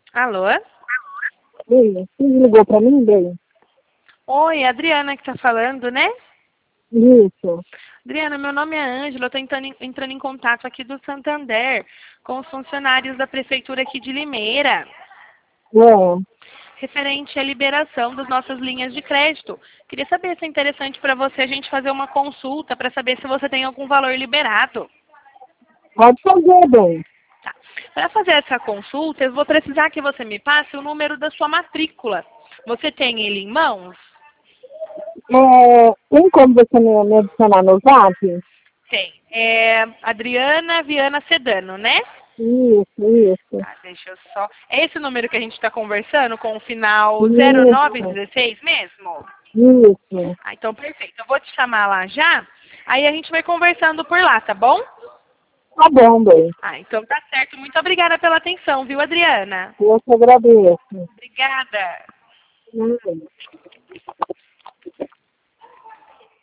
Alô? Oi, você ligou pra mim, bem? Oi, Adriana que tá falando, né? Isso. Adriana, meu nome é Ângela, eu tô entrando em contato aqui do Santander com os funcionários da prefeitura aqui de Limeira, É. referente à liberação das nossas linhas de crédito. Queria saber se é interessante para você a gente fazer uma consulta para saber se você tem algum valor liberado. Pode fazer, bem. Tá. Para fazer essa consulta, eu vou precisar que você me passe o número da sua matrícula. Você tem ele em mãos? Tem como você me adicionar no Zap? Tem. É Adriana Viana Sedano, né? Isso. Tá, deixa eu só. É esse número que a gente está conversando com o final Isso. 0916 mesmo? Isso. Ah, então perfeito. Eu vou te chamar lá já. Aí a gente vai conversando por lá, tá bom? Tá bom, bem. Ah, então tá certo. Muito obrigada pela atenção, viu, Adriana? Eu te agradeço. Obrigada. Hum.